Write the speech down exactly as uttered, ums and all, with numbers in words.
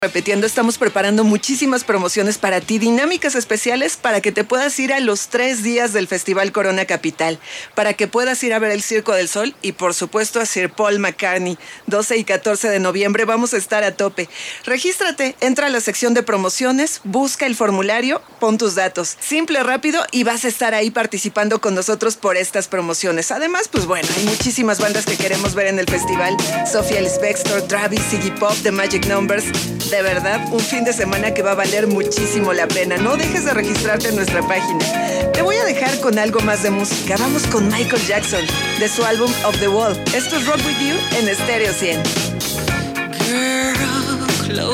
Repitiendo, estamos preparando muchísimas promociones para ti, dinámicas especiales para que te puedas ir a los tres días del Festival Corona Capital, para que puedas ir a ver el Circo del Sol y por supuesto a Sir Paul McCartney. doce y catorce de noviembre vamos a estar a tope. Regístrate, entra a la sección de promociones, busca el formulario, pon tus datos. Simple, rápido y vas a estar ahí participando con nosotros por estas promociones. Además, pues bueno, hay muchísimas bandas que queremos ver en el festival. Sophie Ellis-Bextor, Travis, Iggy Pop, The Magic Numbers. De verdad, un fin de semana que va a valer muchísimo la pena. No dejes de registrarte en nuestra página. Te voy a dejar con algo más de música. Vamos con Michael Jackson, de su álbum Off the Wall. Esto es Rock With You en Stereo cien. Girl.